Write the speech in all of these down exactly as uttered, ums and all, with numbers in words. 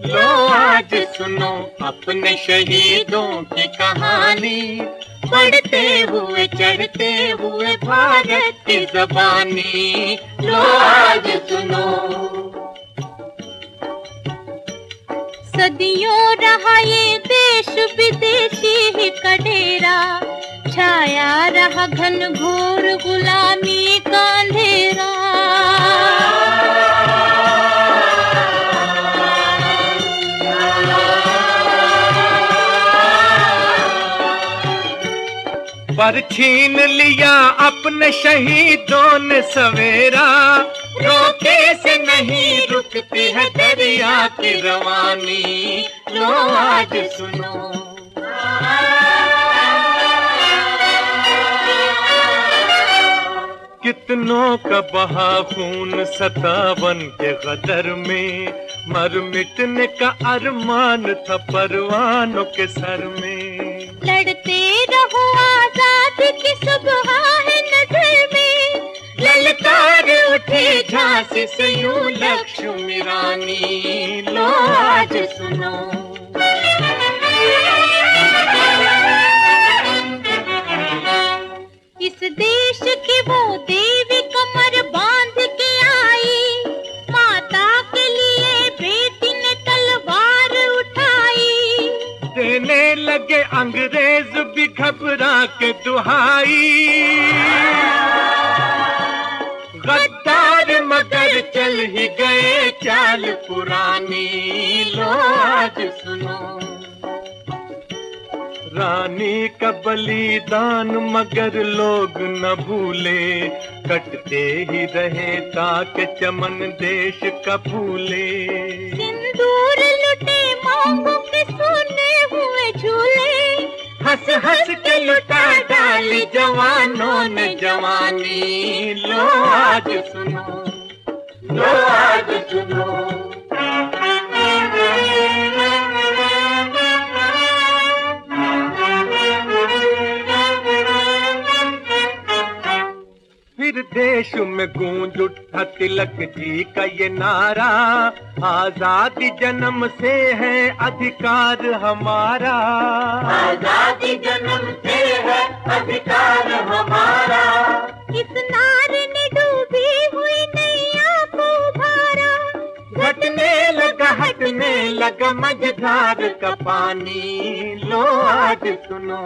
लो आज सुनो अपने शहीदों की कहानी, बढ़ते हुए चढ़ते हुए भारत की ज़बानी। लो आज सुनो। सदियों रहा ये देश विदेशी ही का डेरा, छाया रहा घन घोर गुलामी का अंधेरा। पर छीन लिया अपने शहीदों ने सवेरा, रोके से नहीं रुकती है दरिया की रवानी। लो आज सुनो। कितनों का बहा खून सतावन के गदर में, मर मिटने का अरमान था परवानों के सर में। लड़ते रहो आजादी की सुबह है नजर में, ललकार उठी झांसी से यूं लक्ष्मी रानी। लो आज सुनो। इस देश की वो देवी कमर बांध के आई, माता के लिए बेटी ने तलवार उठाई। देने लगे अंग्रेज भी घबरा के दुहाई, गद्दार मगर चल ही गए चाल पुरानी। लो आज सुनो। रानी का बलिदान मगर लोग न भूले, कटते ही रहे ताकि चमन देश का फूले। सिंदूर लुटे मांगों के सोने हुए झूले, हंस हंस के लुटा डाली जवानों ने जवानी। लो आज सुनो। लो आज सुनो। फिर देश में गूंज उठा तिलक जी का ये नारा, आजादी जन्म से है अधिकार हमारा। आजादी जन्म से है अधिकार हमारा। इस नारे ने डूबी हुई नैया को उभारा, घटने लगा हटने लगा मझधार का पानी। लो आज सुनो।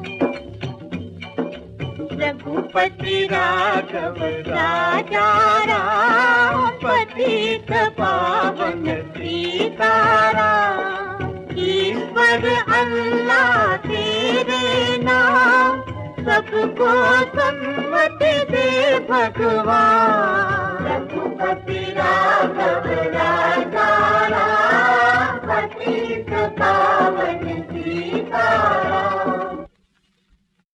रघुपति राघव राजा राम, पतित पावन सीताराम। ईश्वर अल्लाह तेरे नाम, सबको सन्मति दे भगवान। रघुपति राघव राजा राम, पतित पावन